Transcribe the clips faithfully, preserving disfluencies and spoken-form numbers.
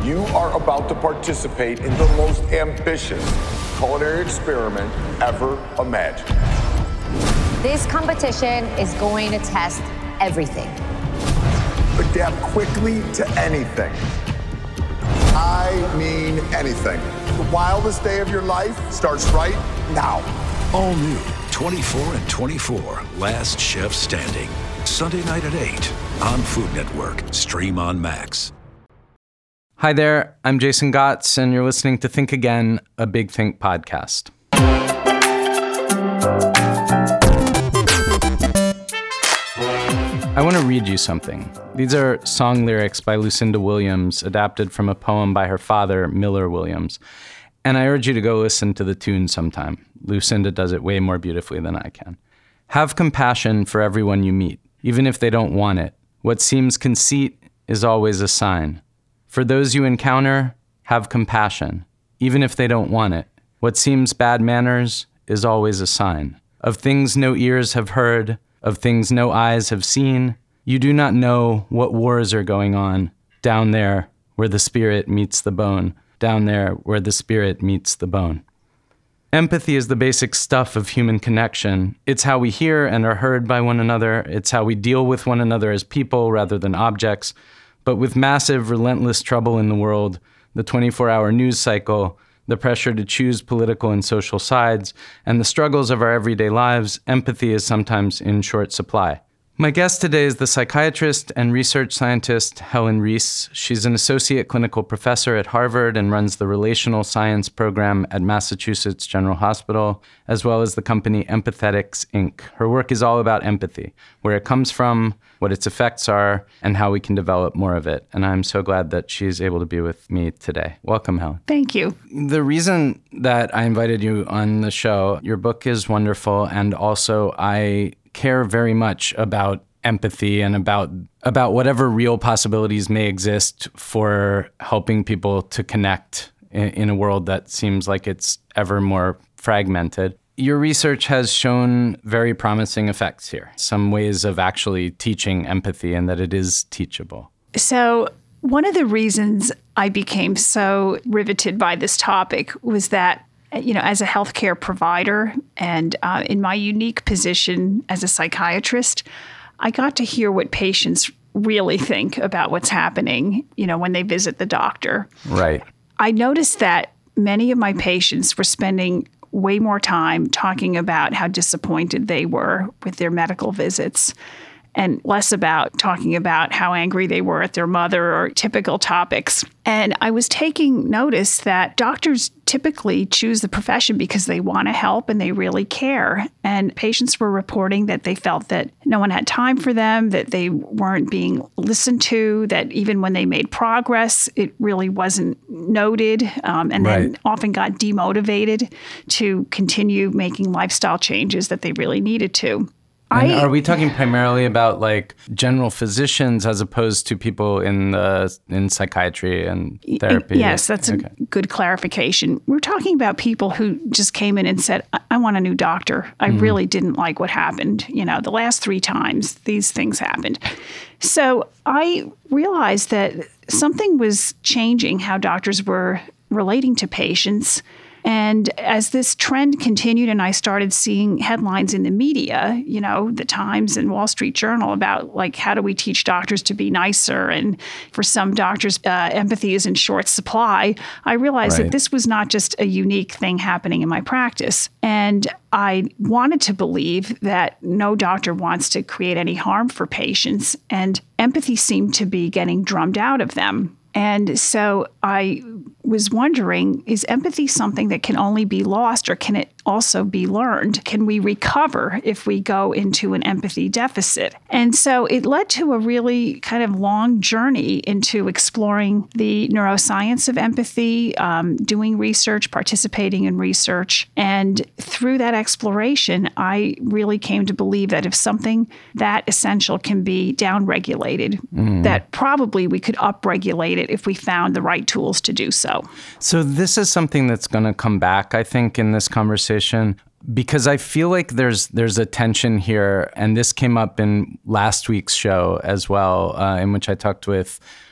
You are about to participate in the most ambitious culinary experiment ever imagined. This competition is going to test everything. Adapt quickly to anything. I mean anything. The wildest day of your life starts right now. All new twenty-four and twenty-four, Last Chef Standing. Sunday night at eight on Food Network. Stream on Max. Hi there, I'm Jason Gotts, and you're listening to Think Again, a Big Think podcast. I want to read you something. These are song lyrics by Lucinda Williams, adapted from a poem by her father, Miller Williams. And I urge you to go listen to the tune sometime. Lucinda does it way more beautifully than I can. Have compassion for everyone you meet, even if they don't want it. What seems conceit is always a sign. For those you encounter, have compassion, even if they don't want it. What seems bad manners is always a sign. Of things no ears have heard, of things no eyes have seen, you do not know what wars are going on down there where the spirit meets the bone, down there where the spirit meets the bone. Empathy is the basic stuff of human connection. It's how we hear and are heard by one another. It's how we deal with one another as people rather than objects. But with massive, relentless trouble in the world, the twenty-four hour news cycle, the pressure to choose political and social sides, and the struggles of our everyday lives, empathy is sometimes in short supply. My guest today is the psychiatrist and research scientist Helen Reese. She's an associate clinical professor at Harvard and runs the relational science program at Massachusetts General Hospital, as well as the company Empathetics, Incorporated. Her work is all about empathy, where it comes from, what its effects are, and how we can develop more of it. And I'm so glad that she's able to be with me today. Welcome, Helen. Thank you. The reason that I invited you on the show, your book is wonderful, and also I care very much about empathy and about about whatever real possibilities may exist for helping people to connect in, in a world that seems like it's ever more fragmented. Your research has shown very promising effects here, some ways of actually teaching empathy and that it is teachable. So one of the reasons I became so riveted by this topic was that, you know, as a healthcare provider and uh, in my unique position as a psychiatrist, I got to hear what patients really think about what's happening, you know, when they visit the doctor. Right. I noticed that many of my patients were spending way more time talking about how disappointed they were with their medical visits and less about talking about how angry they were at their mother or typical topics. And I was taking notice that doctors typically choose the profession because they want to help and they really care. And patients were reporting that they felt that no one had time for them, that they weren't being listened to, that even when they made progress, it really wasn't noted, um, and right. then often got demotivated to continue making lifestyle changes that they really needed to. And I, are we talking primarily about like general physicians as opposed to people in the in psychiatry and therapy? Yes, that's okay. a good clarification. We're talking about people who just came in and said, I, I want a new doctor. I mm. really didn't like what happened. You know, the last three times these things happened. So I realized that something was changing how doctors were relating to patients. And as this trend continued and I started seeing headlines in the media, you know, the Times and Wall Street Journal about like, how do we teach doctors to be nicer? And for some doctors, uh, empathy is in short supply. I realized right. that this was not just a unique thing happening in my practice. And I wanted to believe that no doctor wants to create any harm for patients. And empathy seemed to be getting drummed out of them. And so I was wondering, is empathy something that can only be lost or can it also be learned? Can we recover if we go into an empathy deficit? And so it led to a really kind of long journey into exploring the neuroscience of empathy, um, doing research, participating in research. And through that exploration, I really came to believe that if something that essential can be downregulated, mm. that probably we could upregulate it if we found the right tools to do so. So this is something that's going to come back, I think, in this conversation, because I feel like there's there's a tension here, and this came up in last week's show as well, uh, in which I talked with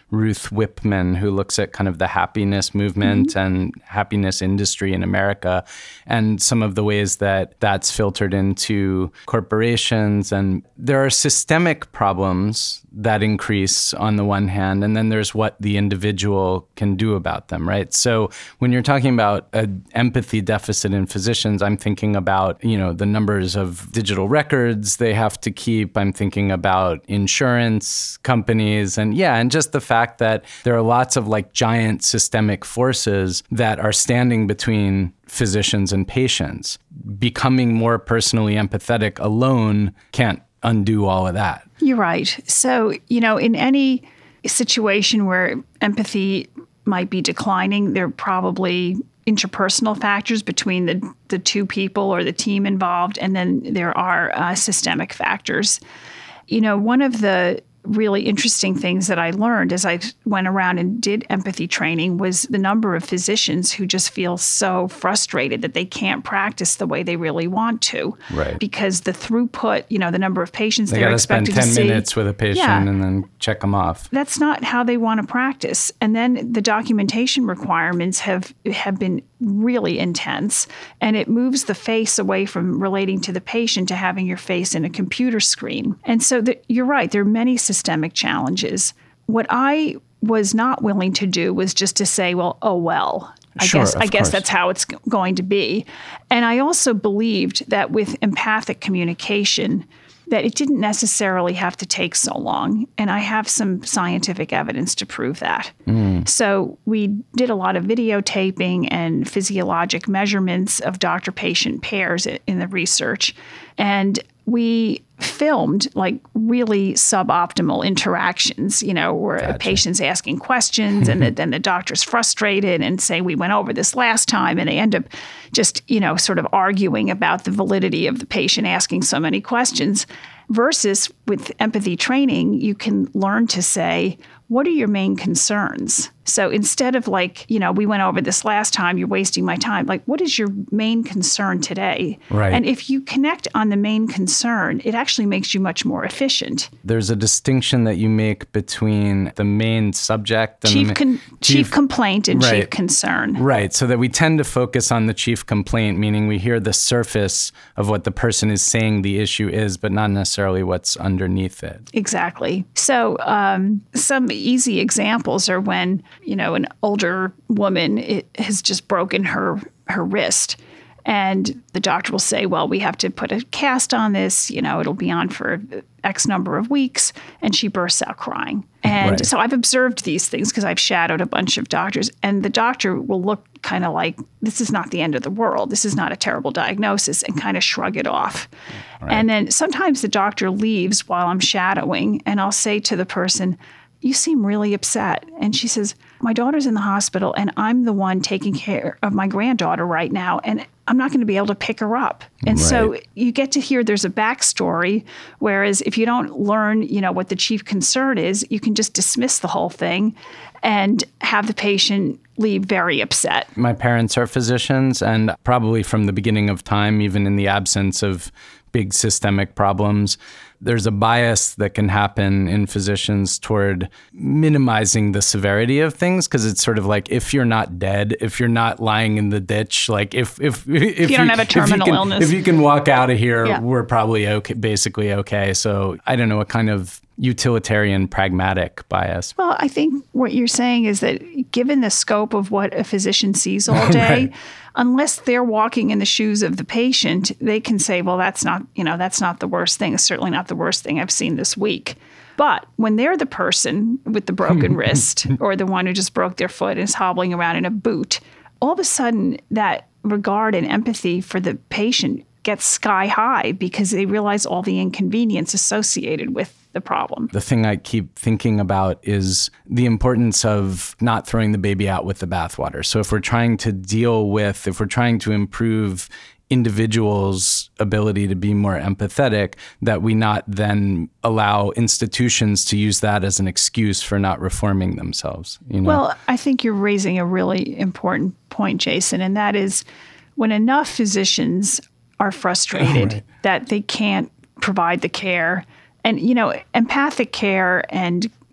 Ruth Whipman, who looks at kind of the happiness movement mm-hmm. and happiness industry in America and some of the ways that that's filtered into corporations. And there are systemic problems that increase on the one hand, and then there's what the individual can do about them, right? So when you're talking about an empathy deficit in physicians, I'm thinking about, you know, the numbers of digital records they have to keep. I'm thinking about insurance companies and yeah, and just the fact that there are lots of like giant systemic forces that are standing between physicians and patients. Becoming more personally empathetic alone can't undo all of that. You're right. So, you know, in any situation where empathy might be declining, there are probably interpersonal factors between the, the two people or the team involved, and then there are uh, systemic factors. You know, one of the really interesting things that I learned as I went around and did empathy training was the number of physicians who just feel so frustrated that they can't practice the way they really want to. Right. Because the throughput, you know, the number of patients they they're expected to see. They got to spend ten minutes with a patient yeah, and then check them off. That's not how they want to practice. And then the documentation requirements have have been really intense, and it moves the face away from relating to the patient to having your face in a computer screen. And so the, you're right, there are many systemic challenges. What I was not willing to do was just to say, well, oh, well, I sure, guess I course. guess that's how it's going to be. And I also believed that with empathic communication, that it didn't necessarily have to take so long. And I have some scientific evidence to prove that. Mm. So we did a lot of videotaping and physiologic measurements of doctor-patient pairs in the research. And we filmed like really suboptimal interactions, you know, where gotcha. a patient's asking questions and the, then the doctor's frustrated and say, we went over this last time, and they end up just, you know, sort of arguing about the validity of the patient asking so many questions. Versus with empathy training, you can learn to say, what are your main concerns? So instead of like, you know, we went over this last time, you're wasting my time. Like, what is your main concern today? Right. And if you connect on the main concern, it actually makes you much more efficient. There's a distinction that you make between the main subject and chief, the con- chief, chief complaint and right. chief concern. Right. So that we tend to focus on the chief complaint, meaning we hear the surface of what the person is saying the issue is, but not necessarily what's underneath it. Exactly. So um, some easy examples are when, you know, an older woman it has just broken her her wrist, and the doctor will say, well, we have to put a cast on this, you know, it'll be on for X number of weeks, and she bursts out crying. And right. so I've observed these things because I've shadowed a bunch of doctors, and the doctor will look kind of like, this is not the end of the world, this is not a terrible diagnosis, and kind of shrug it off. Right. And then sometimes the doctor leaves while I'm shadowing, and I'll say to the person, you seem really upset. And she says, my daughter's in the hospital and I'm the one taking care of my granddaughter right now, and I'm not going to be able to pick her up. And right. so you get to hear there's a backstory, whereas if you don't learn, you know, what the chief concern is, you can just dismiss the whole thing and have the patient leave very upset. My parents are physicians, and probably from the beginning of time, even in the absence of big systemic problems, there's a bias that can happen in physicians toward minimizing the severity of things, because it's sort of like, if you're not dead, if you're not lying in the ditch, like if if if, if you don't have a terminal if can, illness, if you can walk out of here, yeah. we're probably okay, basically okay. So I don't know what kind of utilitarian pragmatic bias. Well, I think what you're saying is that given the scope of what a physician sees all day, right. unless they're walking in the shoes of the patient, they can say, well, that's not, you know, that's not the worst thing. It's certainly not the worst thing I've seen this week. But when they're the person with the broken wrist or the one who just broke their foot and is hobbling around in a boot, all of a sudden that regard and empathy for the patient gets sky high because they realize all the inconvenience associated with the problem. The thing I keep thinking about is the importance of not throwing the baby out with the bathwater. So if we're trying to deal with, if we're trying to improve individuals' ability to be more empathetic, that we not then allow institutions to use that as an excuse for not reforming themselves. You know? Well, I think you're raising a really important point, Jason, and that is when enough physicians are frustrated right. that they can't provide the care. And, you know, empathic care and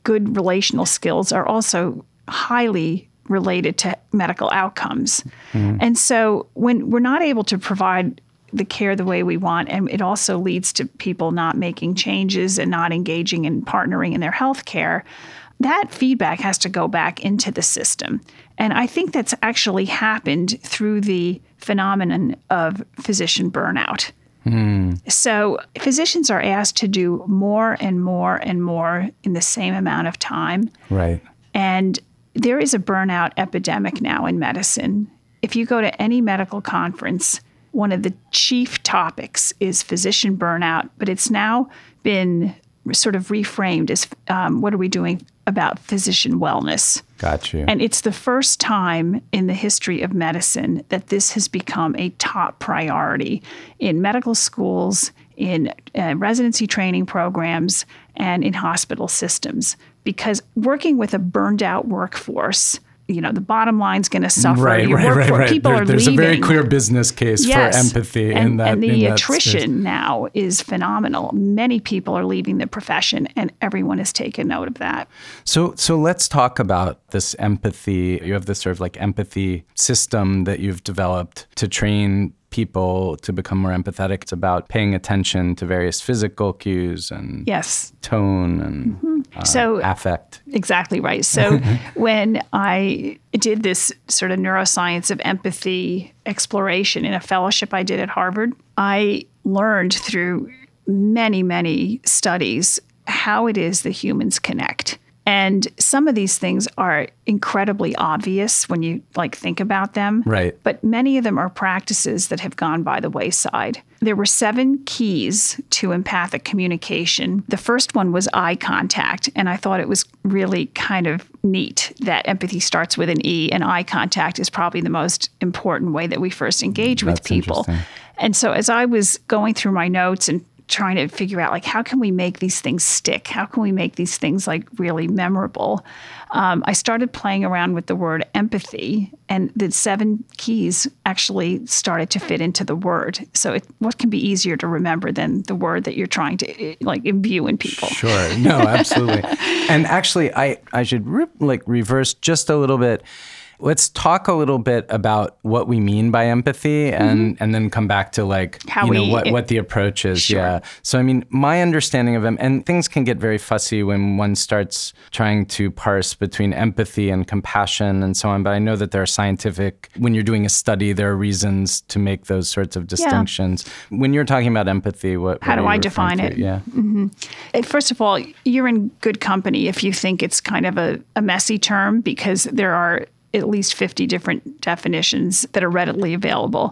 good relational skills are also highly related to medical outcomes. Mm-hmm. And so when we're not able to provide the care the way we want, and it also leads to people not making changes and not engaging and partnering in their health care, that feedback has to go back into the system. And I think that's actually happened through the phenomenon of physician burnout. Mm. So physicians are asked to do more and more and more in the same amount of time. Right. And there is a burnout epidemic now in medicine. If you go to any medical conference, one of the chief topics is physician burnout, but it's now been sort of reframed as um, what are we doing about physician wellness? Got you. And it's the first time in the history of medicine that this has become a top priority in medical schools, in uh, residency training programs, and in hospital systems. Because working with a burned out workforce, you know, the bottom line's going to suffer. Right, Your right, workforce, right, right. People there, are there's leaving. There's a very clear business case yes. for empathy and, in that. And the in that attrition space. now is phenomenal. Many people are leaving the profession, and everyone has taken note of that. So, so let's talk about this empathy. You have this sort of like empathy system that you've developed to train people to become more empathetic. It's about paying attention to various physical cues and yes. tone and mm-hmm. uh, so, affect. Exactly right. So when I did this sort of neuroscience of empathy exploration in a fellowship I did at Harvard, I learned through many, many studies how it is that humans connect. And some of these things are incredibly obvious when you like think about them. Right. But many of them are practices that have gone by the wayside. There were seven keys to empathic communication. The first one was eye contact. And I thought it was really kind of neat that empathy starts with an E, and eye contact is probably the most important way that we first engage with That's people. And so as I was going through my notes and trying to figure out, like, how can we make these things stick? How can we make these things, like, really memorable? Um, I started playing around with the word empathy, and the seven keys actually started to fit into the word. So it, what can be easier to remember than the word that you're trying to, like, imbue in people? Sure. No, absolutely. And actually, I, I should, re- like, reverse just a little bit. Let's talk a little bit about what we mean by empathy, and, mm-hmm. and then come back to like, How you know, we, what, it, what the approach is. Sure. Yeah. So, I mean, my understanding of them, and things can get very fussy when one starts trying to parse between empathy and compassion and so on. But I know that there are scientific, when you're doing a study, there are reasons to make those sorts of distinctions. Yeah. When you're talking about empathy, what, How what do are I you define referring it? to? Yeah. Mm-hmm. First of all, you're in good company if you think it's kind of a, a messy term, because there are at least fifty different definitions that are readily available.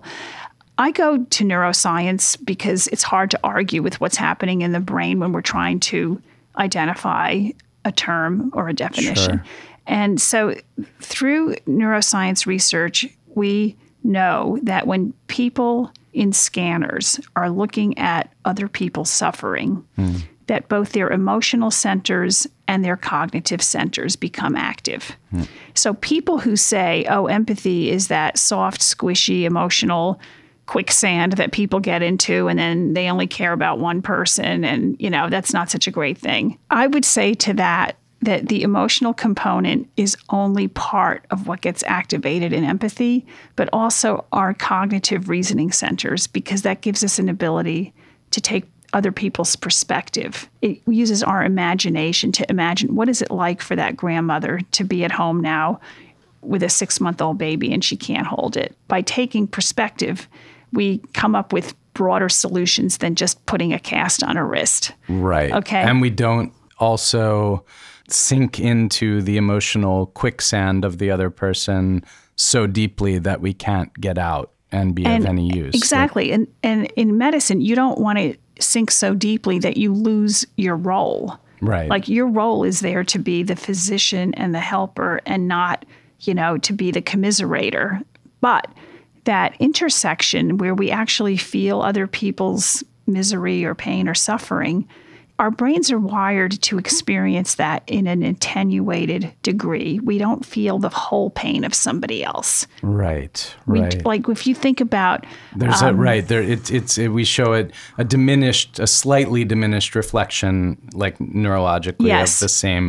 I go to neuroscience because it's hard to argue with what's happening in the brain when we're trying to identify a term or a definition. Sure. And so through neuroscience research, we know that when people in scanners are looking at other people's suffering, mm. that both their emotional centers and their cognitive centers become active. Hmm. So people who say, oh, empathy is that soft, squishy, emotional quicksand that people get into, and then they only care about one person, and, you know, that's not such a great thing. I would say to that, that the emotional component is only part of what gets activated in empathy, but also our cognitive reasoning centers, because that gives us an ability to take other people's perspective. It uses our imagination to imagine, what is it like for that grandmother to be at home now with a six-month-old baby and she can't hold it? By taking perspective, we come up with broader solutions than just putting a cast on a wrist. Right. Okay. And we don't also sink into the emotional quicksand of the other person so deeply that we can't get out and be and of any use. Exactly. Like, and, and in medicine, you don't want to sink so deeply that you lose your role. Right. Like, your role is there to be the physician and the helper, and not, you know, to be the commiserator. But that intersection where we actually feel other people's misery or pain or suffering, our brains are wired to experience that in an attenuated degree. We don't feel the whole pain of somebody else. Right, We, right. like, if you think about... There's um, a, right, there. It, it's, it, we show it a diminished, a slightly diminished reflection, like neurologically, yes. of the same pain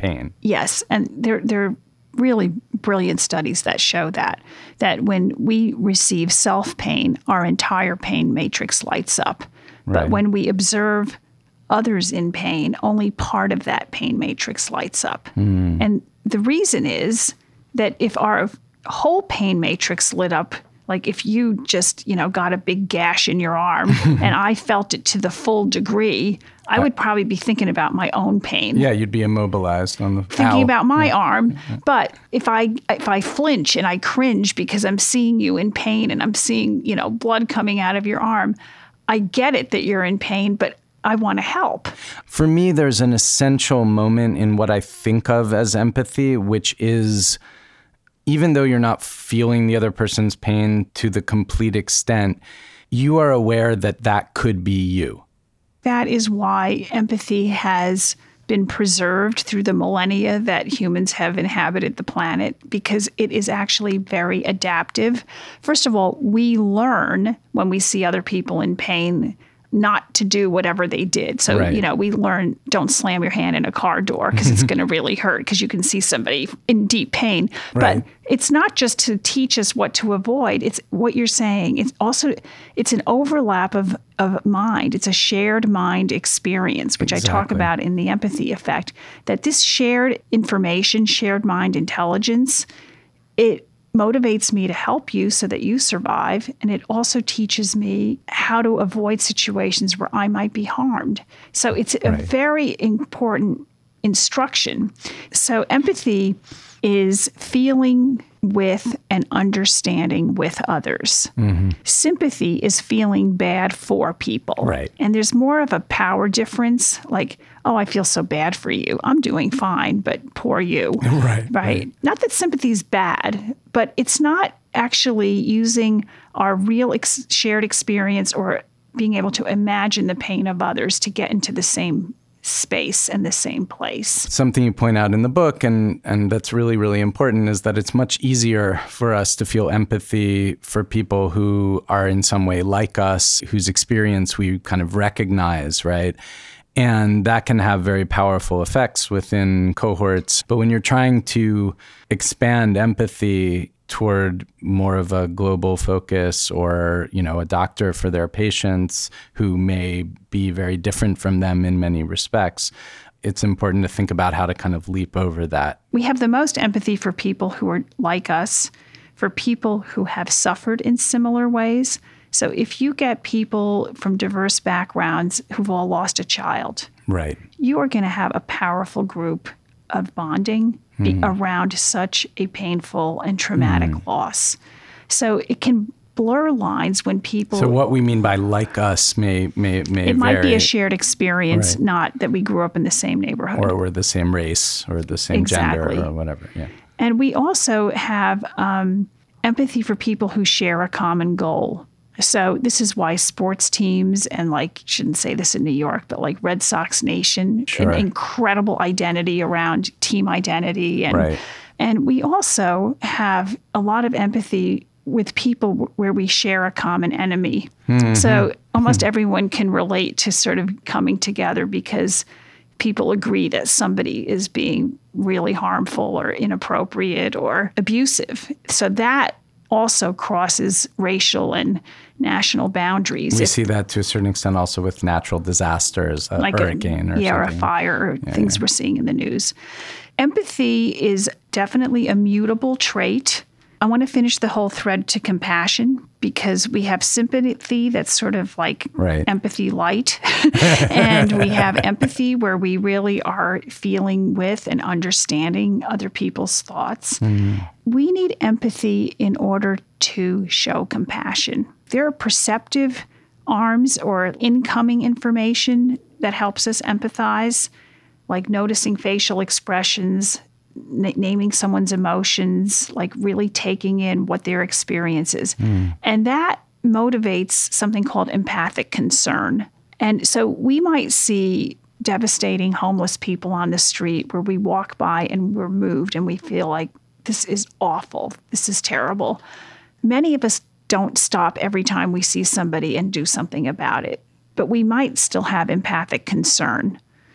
pain. Yes, and there there are really brilliant studies that show that that when we receive self-pain, our entire pain matrix lights up. Right. But when we observe others in pain, only part of that pain matrix lights up. Mm. And the reason is that if our whole pain matrix lit up, like if you just, you know, got a big gash in your arm and I felt it to the full degree, I would probably be thinking about my own pain. Yeah, you'd be immobilized on the thinking ow. about my yeah. arm. Yeah. But if I if I flinch and I cringe because I'm seeing you in pain and I'm seeing, you know, blood coming out of your arm, I get it that you're in pain, but I want to help. For me, there's an essential moment in what I think of as empathy, which is even though you're not feeling the other person's pain to the complete extent, you are aware that that could be you. That is why empathy has been preserved through the millennia that humans have inhabited the planet, because it is actually very adaptive. First of all, we learn when we see other people in pain not to do whatever they did. So, right. you know, we learn don't slam your hand in a car door because it's going to really hurt because you can see somebody in deep pain. Right. But it's not just to teach us what to avoid. It's what you're saying. It's also, it's an overlap of, of mind. It's a shared mind experience, which exactly. I talk about in the empathy effect, that this shared information, shared mind intelligence, it motivates me to help you so that you survive. And it also teaches me how to avoid situations where I might be harmed. So it's a right. very important instruction. So empathy is feeling with and understanding with others. Mm-hmm. Sympathy is feeling bad for people. Right. And there's more of a power difference, like, oh, I feel so bad for you. I'm doing fine, but poor you. Right. Right. right. Not that sympathy is bad, but it's not actually using our real ex- shared experience or being able to imagine the pain of others to get into the same space and the same place. Something you point out in the book, and, and that's really, really important, is that it's much easier for us to feel empathy for people who are in some way like us, whose experience we kind of recognize, right? And that can have very powerful effects within cohorts. But when you're trying to expand empathy toward more of a global focus, or, you know, a doctor for their patients who may be very different from them in many respects, it's important to think about how to kind of leap over that. We have the most empathy for people who are like us, for people who have suffered in similar ways. So if you get people from diverse backgrounds who've all lost a child, right, you are going to have a powerful group of bonding mm. around such a painful and traumatic mm. loss. So it can blur lines when people... So what we mean by like us may may may It might vary. be a shared experience, Right. not that we grew up in the same neighborhood. Or we're the same race or the same Exactly. gender or whatever. Yeah. And we also have um, empathy for people who share a common goal. So this is why sports teams and, like, shouldn't say this in New York, but like Red Sox Nation, Sure. an incredible identity around team identity. And, Right. and we also have a lot of empathy with people w- where we share a common enemy. Mm-hmm. So almost everyone can relate to sort of coming together because people agree that somebody is being really harmful or inappropriate or abusive. So that also crosses racial and national boundaries. We If- see that to a certain extent also with natural disasters, a like hurricane a, or yeah, something. or a fire, or Yeah, things yeah. we're seeing in the news. Empathy is definitely a mutable trait. I want to finish the whole thread to compassion because we have sympathy that's sort of like Right. empathy light. And we have empathy where we really are feeling with and understanding other people's thoughts. Mm-hmm. We need empathy in order to show compassion. There are perceptive arms or incoming information that helps us empathize, like noticing facial expressions, n- naming someone's emotions, like really taking in what their experience is. Mm. And that motivates something called empathic concern. And so we might see devastating homeless people on the street where we walk by and we're moved and we feel like this is awful, this is terrible. Many of us don't stop every time we see somebody and do something about it, but we might still have empathic concern.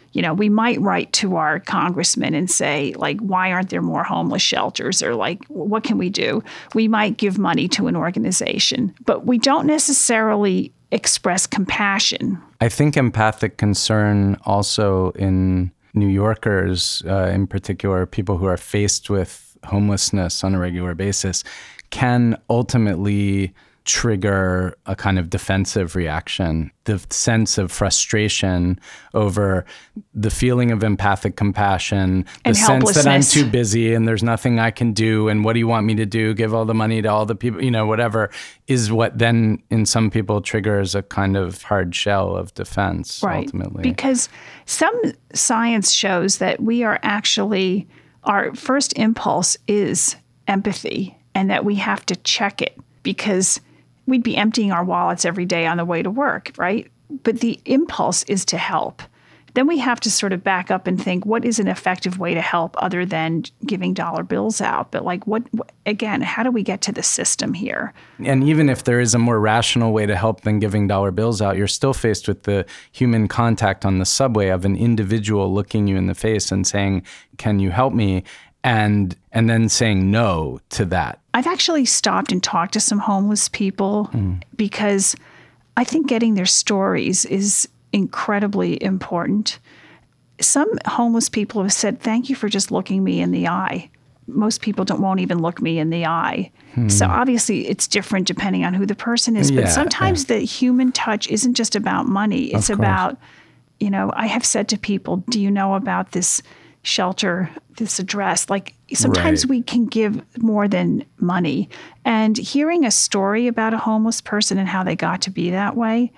You know, we might write to our congressman and say, like, why aren't there more homeless shelters? Or like, what can we do? We might give money to an organization, but we don't necessarily express compassion. I think empathic concern also in New Yorkers, uh, in particular, people who are faced with homelessness on a regular basis, can ultimately trigger a kind of defensive reaction. The sense of frustration over the feeling of empathic compassion, the And sense that I'm helplessness. too busy and there's nothing I can do, and what do you want me to do? Give all the money to all the people, you know, whatever, is what then in some people triggers a kind of hard shell of defense, Right. ultimately. Because some science shows that we are actually, our first impulse is empathy, and that we have to check it, because we'd be emptying our wallets every day on the way to work, right? But the impulse is to help. Then we have to sort of back up and think, what is an effective way to help other than giving dollar bills out? But like, what, what again, how do we get to the system here? And even if there is a more rational way to help than giving dollar bills out, you're still faced with the human contact on the subway of an individual looking you in the face and saying, can you help me? And and then saying no to that. I've actually stopped and talked to some homeless people Mm. because I think getting their stories is incredibly important. Some homeless people have said, thank you for just looking me in the eye. Most people don't won't even look me in the eye. So obviously it's different depending on who the person is. Hmm. Yeah, but sometimes the human touch isn't just about money. It's Of course. about, you know, I have said to people, do you know about this shelter, this address? Like sometimes Right. we can give more than money. And hearing a story about a homeless person and how they got to be that way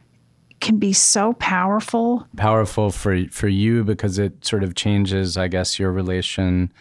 can be so powerful. Powerful for for you because it sort of changes, I guess, your relation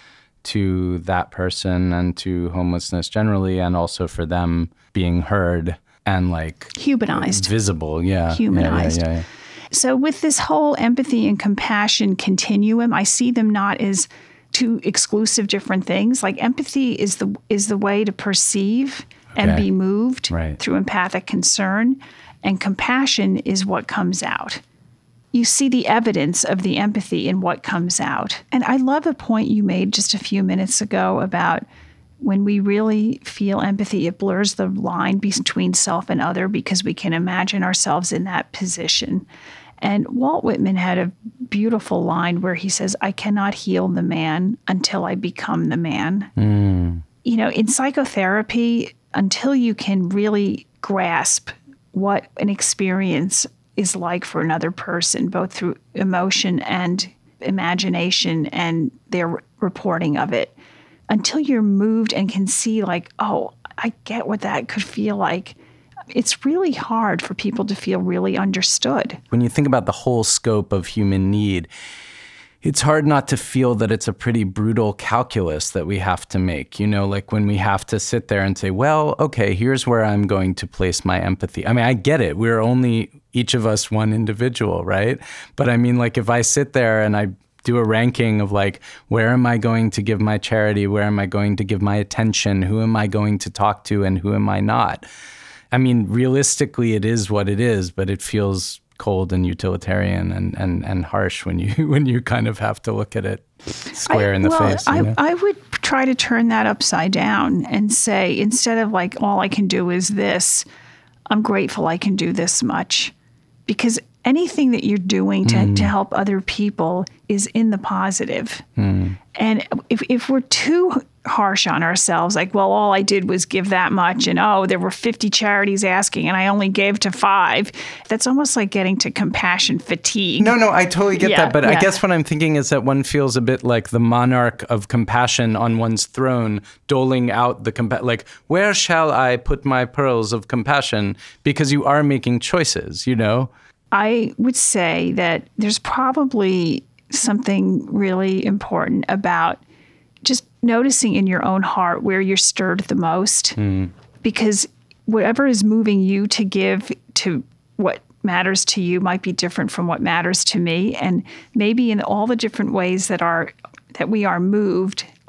to that person and to homelessness generally, and also for them being heard and like Humanized. visible. Yeah. Yeah, Humanized. Yeah, yeah, yeah. So with this whole empathy and compassion continuum, I see them not as two exclusive different things. Like empathy is the is the way to perceive and Okay. be moved Right. through empathic concern, and compassion is what comes out. You see the evidence of the empathy in what comes out. And I love a point you made just a few minutes ago about when we really feel empathy, it blurs the line between self and other because we can imagine ourselves in that position. And Walt Whitman had a beautiful line where he says, I cannot heal the man until I become the man. Mm. You know, in psychotherapy, until you can really grasp what an experience is like for another person, both through emotion and imagination and their reporting of it, until you're moved and can see like, oh, I get what that could feel like, it's really hard for people to feel really understood. When you think about the whole scope of human need, it's hard not to feel that it's a pretty brutal calculus that we have to make. You know, like when we have to sit there and say, well, okay, here's where I'm going to place my empathy. I mean, I get it. We're only each of us one individual, right? But I mean, like if I sit there and I do a ranking of like, where am I going to give my charity? Where am I going to give my attention? Who am I going to talk to and who am I not? I mean, realistically, it is what it is, but it feels cold and utilitarian and, and, and harsh when you when you kind of have to look at it square I, in the well, face. You I, know? I would try to turn that upside down and say, instead of like, all I can do is this, I'm grateful I can do this much. Because anything that you're doing to, Mm. to help other people is in the positive. Mm. And if, if we're too harsh on ourselves, like, well, all I did was give that much, and oh, there were fifty charities asking, and I only gave to five, that's almost like getting to compassion fatigue. No, no, I totally get Yeah, that. But I yeah. guess what I'm thinking is that one feels a bit like the monarch of compassion on one's throne, doling out the compa- like, where shall I put my pearls of compassion? Because you are making choices, you know? I would say that there's probably something really important about just noticing in your own heart where you're stirred the most. Mm. Because whatever is moving you to give to what matters to you might be different from what matters to me. And maybe in all the different ways that are that we are moved,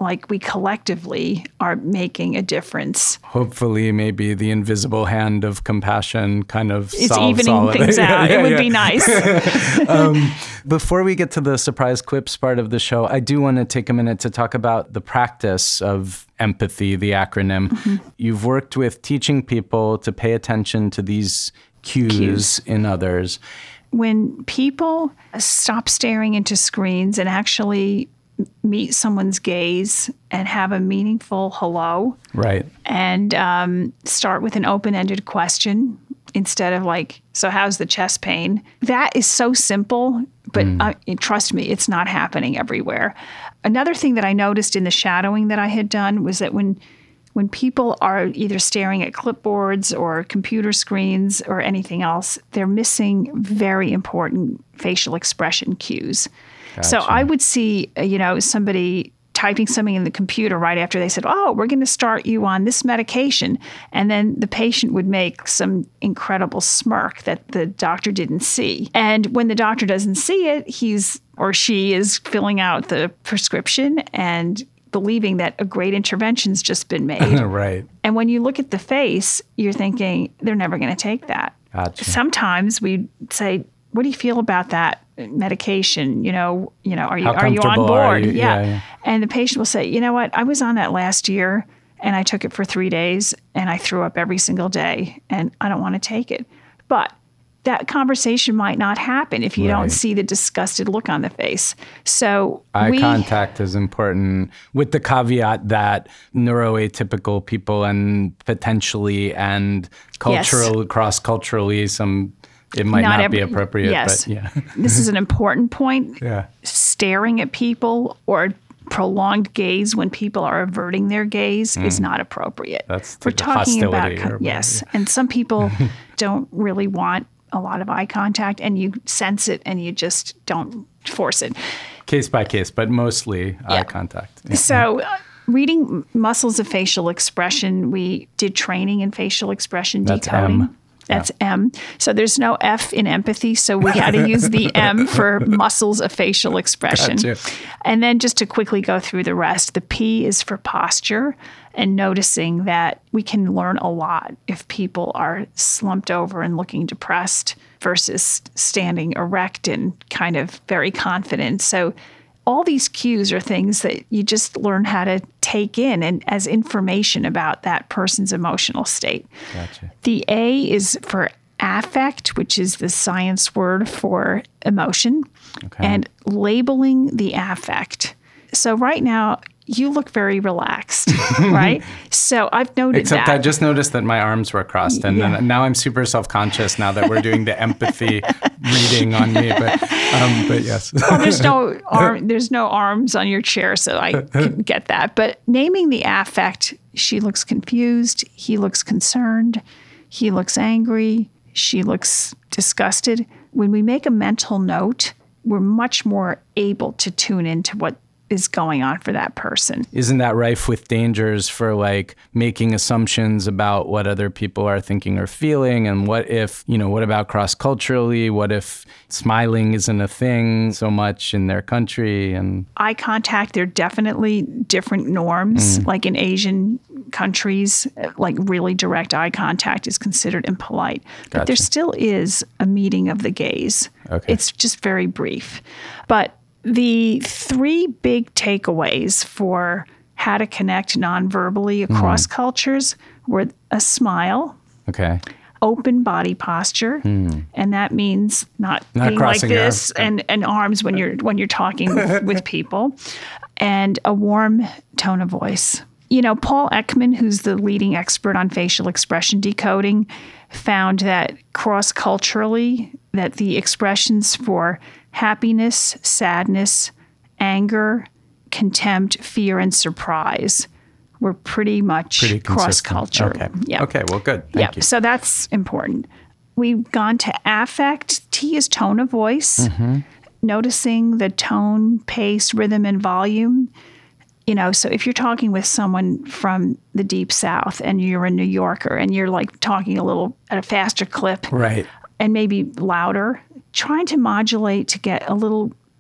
like we collectively are making a difference. Hopefully, maybe the invisible hand of compassion kind of It's solves evening all of things it. out. Yeah, It would yeah. be nice. um, before we get to the surprise clips part of the show, I do want to take a minute to talk about the practice of empathy, the acronym. Mm-hmm. You've worked with teaching people to pay attention to these cues, cues in others. When people stop staring into screens and actually meet someone's gaze and have a meaningful hello. Right. And um, start with an open-ended question instead of like, so how's the chest pain? That is so simple, but mm. uh, trust me, it's not happening everywhere. Another thing that I noticed in the shadowing that I had done was that when when people are either staring at clipboards or computer screens or anything else, they're missing very important facial expression cues. Gotcha. So I would see, you know, somebody typing something in the computer right after they said, oh, we're going to start you on this medication. And then the patient would make some incredible smirk that the doctor didn't see. And when the doctor doesn't see it, he's or she is filling out the prescription and believing that a great intervention's just been made. Right. And when you look at the face, you're thinking, they're never going to take that. Gotcha. Sometimes we say, what do you feel about that medication? You know, you know, are you How are you on comfortable board? are you? Yeah. Yeah, yeah. And the patient will say, you know what, I was on that last year and I took it for three days and I threw up every single day and I don't want to take it. But that conversation might not happen if you Right. don't see the disgusted look on the face. So eye we, contact is important, with the caveat that neuroatypical people and potentially and cultural, Yes. cross-culturally, some it might not, every- be appropriate. Yes. But yeah, This is an important point. yeah, Staring at people or prolonged gaze when people are averting their gaze is not appropriate. That's We're the talking about hostility or yes, whatever. and some people don't really want a lot of eye contact, and you sense it, and you just don't force it. case by case, but mostly Yeah. eye contact. Yeah. So, uh, reading muscles of facial expression, we did training in facial expression That's decoding. M. That's M. So there's no F in empathy, so we had to use the M for muscles of facial expression. Gotcha. And then just to quickly go through the rest, the P is for posture and noticing that we can learn a lot if people are slumped over and looking depressed versus standing erect and kind of very confident. So all these cues are things that you just learn how to take in and as information about that person's emotional state. Gotcha. The A is for affect, which is the science word for emotion, Okay. and labeling the affect. So right now, you look very relaxed, right? So I've noted Except that. I just noticed that my arms were crossed, and Yeah. then now I'm super self-conscious now that we're doing the empathy reading on me. But, um, but yes. Well, there's no arm, there's no arms on your chair, so I can get that. But naming the affect, she looks confused, he looks concerned, he looks angry, she looks disgusted. When we make a mental note, we're much more able to tune into what is going on for that person. Isn't that rife with dangers for like making assumptions about what other people are thinking or feeling? And what if, you know, what about cross-culturally? What if smiling isn't a thing so much in their country? And Eye contact, there are definitely different norms. Mm. Like in Asian countries, like really direct eye contact is considered impolite. But there Gotcha. still is a meeting of the gaze. Okay. It's just very brief. But the three big takeaways for how to connect non-verbally across Mm-hmm. cultures were a smile, okay. open body posture, and that means not, Not being like crossing your this arms. and, and arms when you're when you're talking with, with people, and a warm tone of voice. You know, Paul Ekman, who's the leading expert on facial expression decoding, found that cross-culturally that the expressions for happiness, sadness, anger, contempt, fear, and surprise were pretty much Pretty consistent. cross-cultural. Okay. Yeah. Okay. Well, good. Thank Yeah, you. so that's important. We've gone to affect. T is tone of voice. Mm-hmm. Noticing the tone, pace, rhythm, and volume. You know, so if you're talking with someone from the deep South and you're a New Yorker and you're like talking a little at a faster clip Right. and maybe louder, trying to modulate to get a little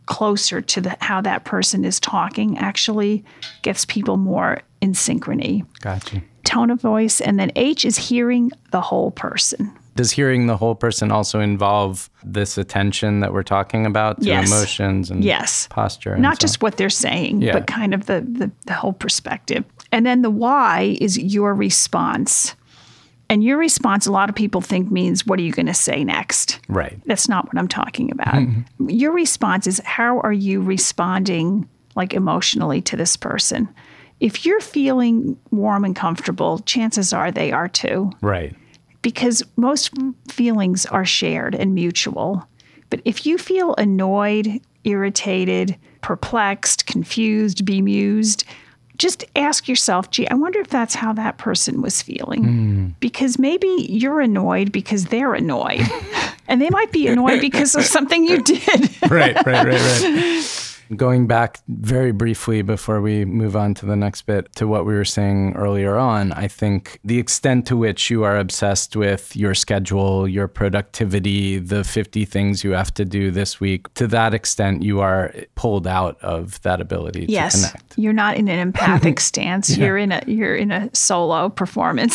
closer to the, how that person is talking actually gets people more in synchrony. Gotcha. Tone of voice. And then H is hearing the whole person. Does hearing the whole person also involve this attention that we're talking about to Yes. emotions and Yes. posture? And Not so just what they're saying, Yeah. but kind of the, the, the whole perspective. And then the Y is your response. And your response, a lot of people think means, what are you going to say next? Right. That's not what I'm talking about. Your response is, how are you responding, like emotionally, to this person? If you're feeling warm and comfortable, chances are they are too. Right. Because most feelings are shared and mutual. But if you feel annoyed, irritated, perplexed, confused, bemused, just ask yourself, gee, I wonder if that's how that person was feeling. Mm. Because maybe you're annoyed because they're annoyed. And they might be annoyed because of something you did. Right, right, right, right. Going back very briefly before we move on to the next bit to what we were saying earlier on, I think the extent to which you are obsessed with your schedule, your productivity, the fifty things you have to do this week, to that extent, you are pulled out of that ability yes, to connect. You're not in an empathic stance. Yeah. You're in a you're in a solo performance.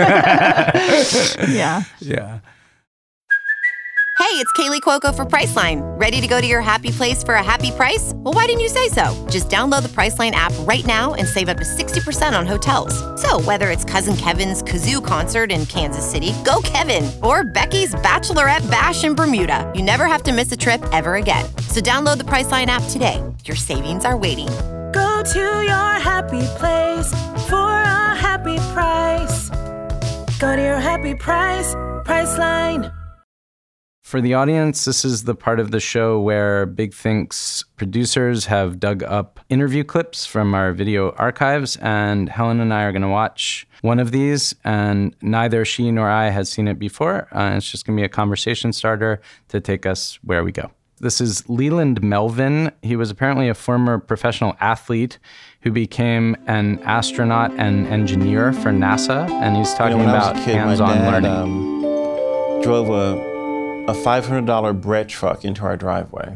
yeah. Yeah. Hey, it's Kaylee Cuoco for Priceline. Ready to go to your happy place for a happy price? Well, why didn't you say so? Just download the Priceline app right now and save up to sixty percent on hotels. So whether it's Cousin Kevin's Kazoo Concert in Kansas City, go Kevin, or Becky's Bachelorette Bash in Bermuda, you never have to miss a trip ever again. So download the Priceline app today. Your savings are waiting. Go to your happy place for a happy price. Go to your happy price, Priceline. For the audience, this is the part of the show where Big Think's producers have dug up interview clips from our video archives, and Helen and I are going to watch one of these, and neither she nor I has seen it before. Uh, it's just going to be a conversation starter to take us where we go. This is Leland Melvin. He was apparently a former professional athlete who became an astronaut and engineer for NASA, and he's talking you know, about kid, hands-on dad, learning. Um, drove a a five hundred dollars bread truck into our driveway.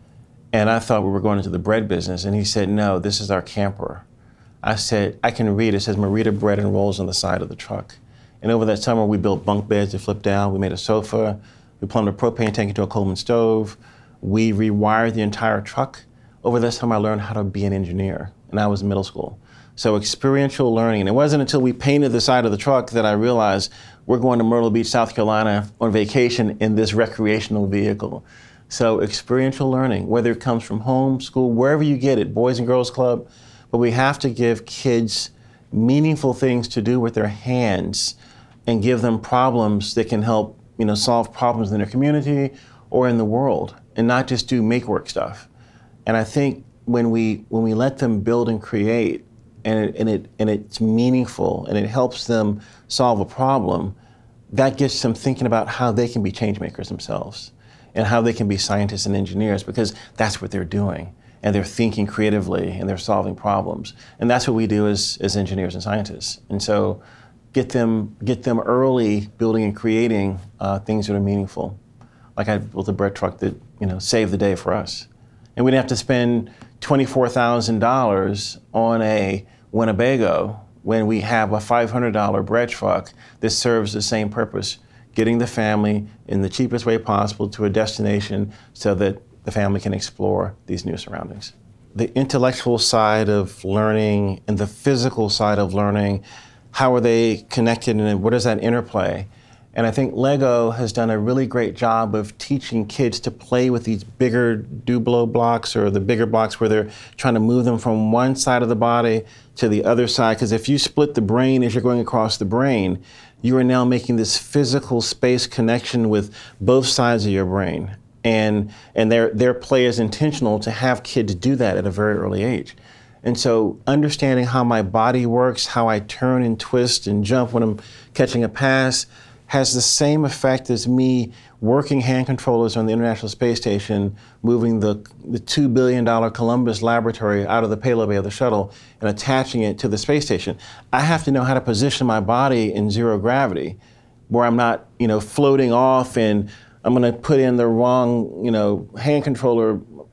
And I thought we were going into the bread business. And he said, no, this is our camper. I said, I can read. It says Marita Bread and Rolls on the side of the truck. And over that summer, we built bunk beds to flip down. We made a sofa. We plumbed a propane tank into a Coleman stove. We rewired the entire truck. Over that summer, I learned how to be an engineer. And I was in middle school. So experiential learning. And it wasn't until we painted the side of the truck that I realized we're going to Myrtle Beach, South Carolina on vacation in this recreational vehicle. So experiential learning, whether it comes from home, school, wherever you get it, Boys and Girls Club, but we have to give kids meaningful things to do with their hands and give them problems that can help, you know, solve problems in their community or in the world, and not just do make-work stuff. And I think when we when we let them build and create, and it, and it and it's meaningful and it helps them solve a problem, that gets them thinking about how they can be change makers themselves and how they can be scientists and engineers, because that's what they're doing. And they're thinking creatively and they're solving problems. And that's what we do as, as engineers and scientists. And so get them get them early building and creating uh, things that are meaningful. Like I built a bread truck that, you know, saved the day for us. And we didn't have to spend twenty-four thousand dollars on a Winnebago when we have a five hundred dollars bread truck that serves the same purpose, getting the family in the cheapest way possible to a destination so that the family can explore these new surroundings. The intellectual side of learning and the physical side of learning, how are they connected and what is that interplay? And I think Lego has done a really great job of teaching kids to play with these bigger Duplo blocks or the bigger blocks where they're trying to move them from one side of the body to the other side. Because if you split the brain as you're going across the brain, you are now making this physical space connection with both sides of your brain. And and their their play is intentional to have kids do that at a very early age. And so understanding how my body works, how I turn and twist and jump when I'm catching a pass, has the same effect as me working hand controllers on the International Space Station, moving the, the two billion dollars Columbus laboratory out of the payload bay of the shuttle and attaching it to the space station. I have to know how to position my body in zero gravity, where I'm not, you know, floating off and I'm gonna put in the wrong, you know, hand controller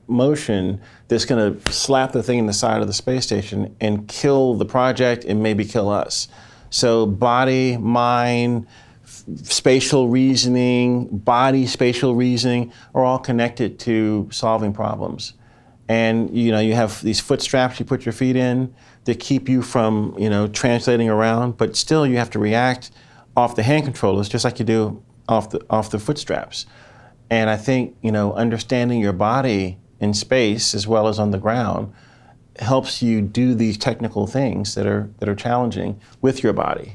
motion that's going to slap the thing in the side of the space station and kill the project and maybe kill us. So body, mind, f- spatial reasoning, body spatial reasoning are all connected to solving problems. And you know, you have these foot straps you put your feet in that keep you from, you know, translating around, but still you have to react off the hand controllers just like you do off the off the foot straps. And I think, you know, understanding your body in space as well as on the ground helps you do these technical things that are that are challenging with your body.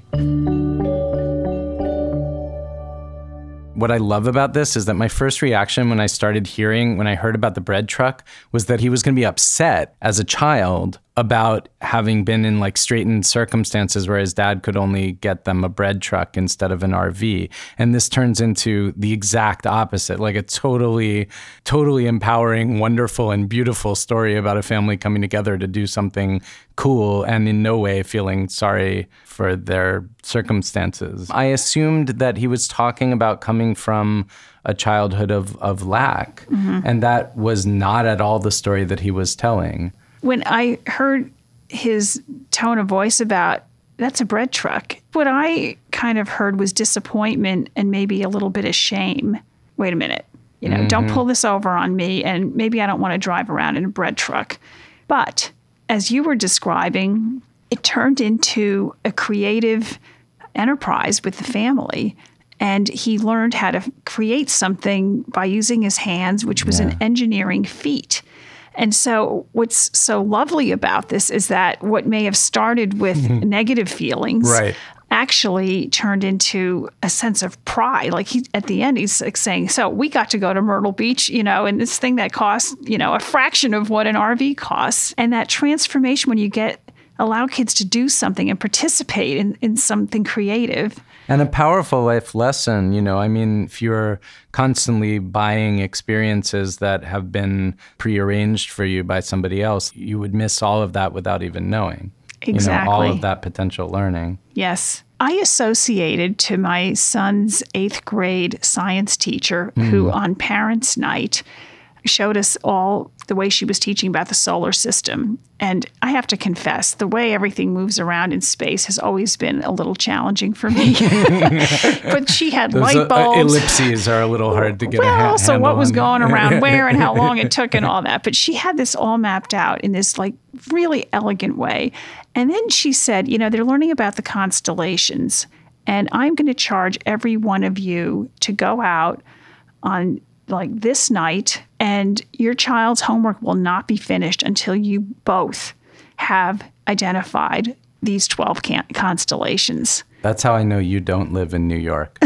What I love about this is that my first reaction when I started hearing, when I heard about the bread truck, was that he was going to be upset as a child about having been in like straitened circumstances where his dad could only get them a bread truck instead of an R V. And this turns into the exact opposite, like a totally, totally empowering, wonderful, and beautiful story about a family coming together to do something cool and in no way feeling sorry for their circumstances. I assumed that he was talking about coming from a childhood of, of lack, mm-hmm. and that was not at all the story that he was telling. When I heard his tone of voice about, that's a bread truck, what I kind of heard was disappointment and maybe a little bit of shame. Wait a minute, you know, mm-hmm. don't pull this over on me, and maybe I don't want to drive around in a bread truck. But as you were describing, it turned into a creative enterprise with the family. And he learned how to create something by using his hands, which was yeah. an engineering feat. And so what's so lovely about this is that what may have started with mm-hmm. negative feelings right. actually turned into a sense of pride. Like he, at the end, he's like saying, so we got to go to Myrtle Beach, you know, and this thing that costs, you know, a fraction of what an R V costs. And that transformation when you get, allow kids to do something and participate in, in something creative. And a powerful life lesson, you know, I mean, if you're constantly buying experiences that have been prearranged for you by somebody else, you would miss all of that without even knowing. Exactly. You know, all of that potential learning. Yes. I associated to my son's eighth grade science teacher mm. who on Parents' Night showed us all the way she was teaching about the solar system. And I have to confess, the way everything moves around in space has always been a little challenging for me. But she had Those light bulbs. Uh, ellipses are a little hard to get well, a ha- also handle what was on. going around where and how long it took and all that. But she had this all mapped out in this like really elegant way. And then she said, you know, they're learning about the constellations. And I'm going to charge every one of you to go out on like this night, and your child's homework will not be finished until you both have identified these twelve can- constellations. That's how I know you don't live in New York.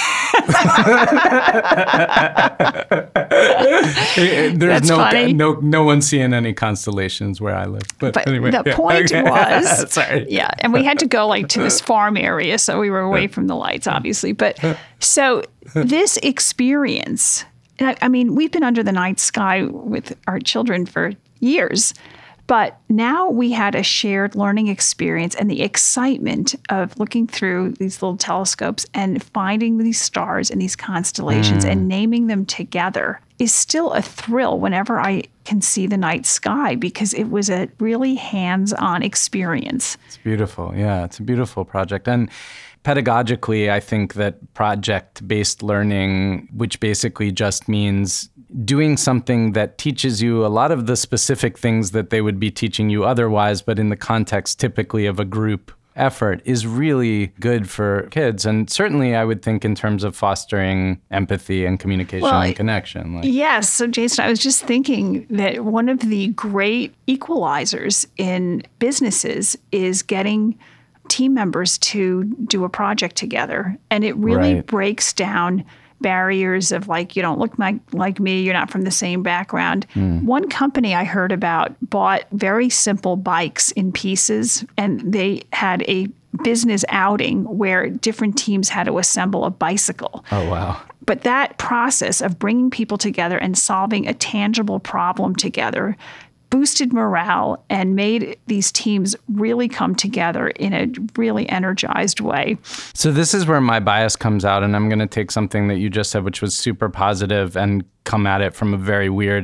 There's That's no, funny. no no one seeing any constellations where I live. But, But anyway, the yeah. point Okay. was, Sorry. yeah, and we had to go like to this farm area, so we were away from the lights, obviously. But so this experience, I I mean, we've been under the night sky with our children for years, but now we had a shared learning experience and the excitement of looking through these little telescopes and finding these stars and these constellations Mm. and naming them together is still a thrill whenever I can see the night sky, because it was a really hands-on experience. It's beautiful. Yeah, it's a beautiful project. And pedagogically, I think that project-based learning, which basically just means doing something that teaches you a lot of the specific things that they would be teaching you otherwise, but in the context typically of a group effort, is really good for kids. And certainly I would think in terms of fostering empathy and communication Well, and connection. Like, Yes. So, Jason, I was just thinking that one of the great equalizers in businesses is getting team members to do a project together. And it really Right. breaks down barriers of like, you don't look like, like me, you're not from the same background. Mm. One company I heard about bought very simple bikes in pieces, and they had a business outing where different teams had to assemble a bicycle. oh, wow. But that process of bringing people together and solving a tangible problem together boosted morale and made these teams really come together in a really energized way. So this is where my bias comes out, and I'm going to take something that you just said, which was super positive, and come at it from a very weird and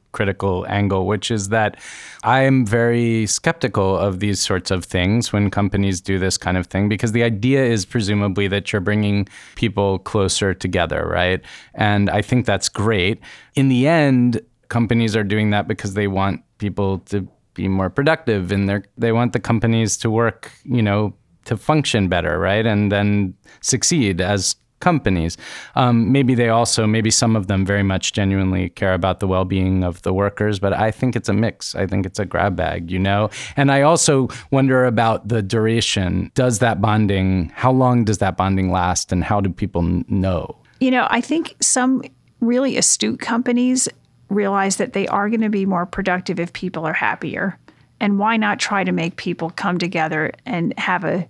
critical angle, which is that I am very skeptical of these sorts of things when companies do this kind of thing, because the idea is presumably that you're bringing people closer together, right? And I think that's great. In the end, companies are doing that because they want people to be more productive, and they they want the companies to work, you know, to function better, right? And then succeed as companies. Um, maybe they also, maybe some of them very much genuinely care about the well-being of the workers, but I think it's a mix. I think it's a grab bag, you know? And I also wonder about the duration. Does that bonding, how long does that bonding last, and how do people n- know? You know, I think some really astute companies realize that they are going to be more productive if people are happier. And why not try to make people come together and have a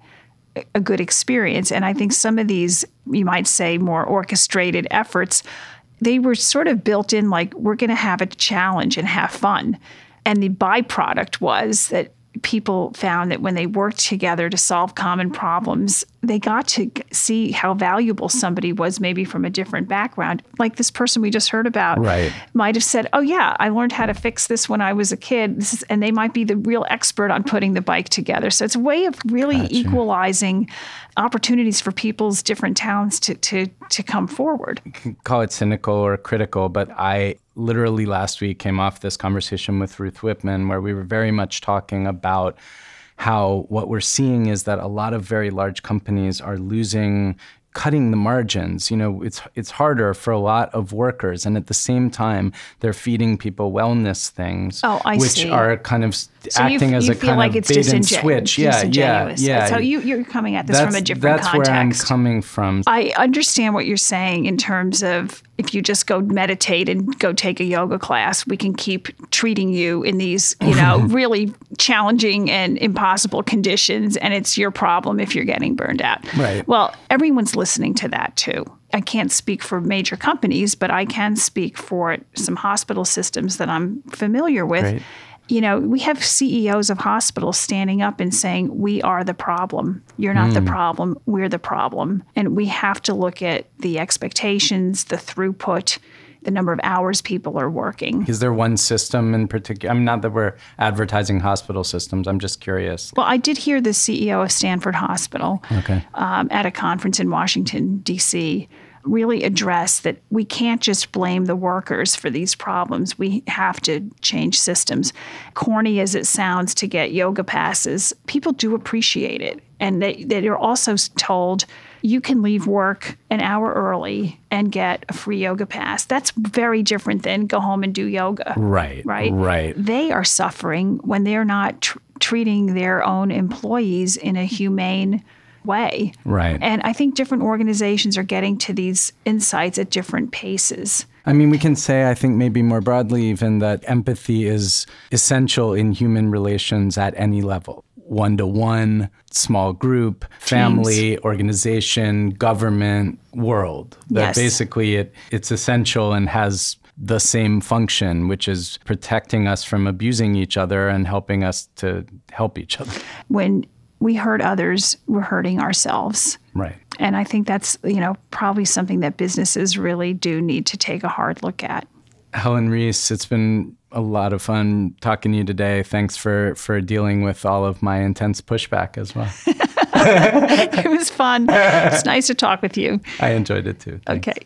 a good experience? And I think some of these, you might say, more orchestrated efforts, they were sort of built in like, we're going to have a challenge and have fun. And the byproduct was that people found that when they worked together to solve common problems, they got to see how valuable somebody was, maybe from a different background. Like this person we just heard about right. might have said, oh yeah, I learned how to fix this when I was a kid. This is, and they might be the real expert on putting the bike together. So it's a way of really gotcha. equalizing opportunities for people's different talents to, to, to come forward. You can call it cynical or critical, but I literally last week came off this conversation with Ruth Whitman where we were very much talking about how what we're seeing is that a lot of very large companies are losing, cutting the margins. You know, it's it's harder for a lot of workers, and at the same time, they're feeding people wellness things, oh, I which see. are kind of so acting you, as you a kind like of bait and switch. Yeah, yeah, yeah. So you, you're coming at this that's, from a different that's context. That's where I'm coming from. I understand what you're saying in terms of if you just go meditate and go take a yoga class, we can keep treating you in these, you know, really challenging and impossible conditions, and it's your problem if you're getting burned out. Right. Well, everyone's listening to that too. I can't speak for major companies, but I can speak for some hospital systems that I'm familiar with. Right. You know, we have C E Os of hospitals standing up and saying, we are the problem. You're not mm. the problem. We're the problem. And we have to look at the expectations, the throughput, the number of hours people are working. Is there one system in particular? I mean, not that we're advertising hospital systems. I'm just curious. Well, I did hear the C E O of Stanford Hospital okay. um, at a conference in Washington, D C, really address that we can't just blame the workers for these problems. We have to change systems. Corny as it sounds to get yoga passes, people do appreciate it. And they, they're also told you can leave work an hour early and get a free yoga pass. That's very different than go home and do yoga. Right, right, right. They are suffering when they're not tr- treating their own employees in a humane way. Right. And I think different organizations are getting to these insights at different paces. I mean, we can say, I think maybe more broadly even, that empathy is essential in human relations at any level. One-to-one, small group, family, Teams. Organization, government, world. That Yes. basically it it's essential and has the same function, which is protecting us from abusing each other and helping us to help each other. When we hurt others, we're hurting ourselves. Right. And I think that's, you know, probably something that businesses really do need to take a hard look at. Helen Reese, it's been a lot of fun talking to you today. Thanks for, for dealing with all of my intense pushback as well. It was fun. It's nice to talk with you. I enjoyed it too. Thanks. Okay.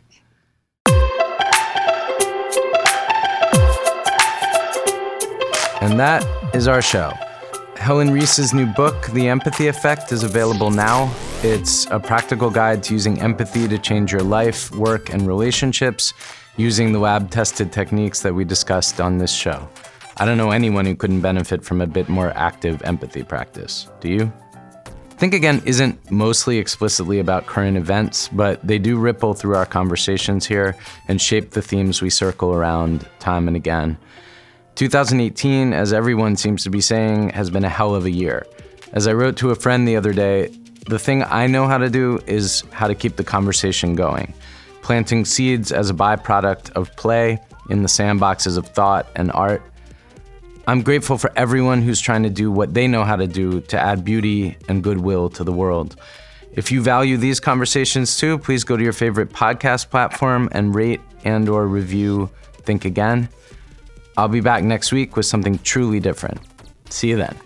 And that is our show. Helen Reese's new book, The Empathy Effect, is available now. It's a practical guide to using empathy to change your life, work, and relationships using the lab-tested techniques that we discussed on this show. I don't know anyone who couldn't benefit from a bit more active empathy practice. Do you? Think Again isn't mostly explicitly about current events, but they do ripple through our conversations here and shape the themes we circle around time and again. two thousand eighteen, as everyone seems to be saying, has been a hell of a year. As I wrote to a friend the other day, the thing I know how to do is how to keep the conversation going, planting seeds as a byproduct of play in the sandboxes of thought and art. I'm grateful for everyone who's trying to do what they know how to do to add beauty and goodwill to the world. If you value these conversations too, please go to your favorite podcast platform and rate and or review Think Again. I'll be back next week with something truly different. See you then.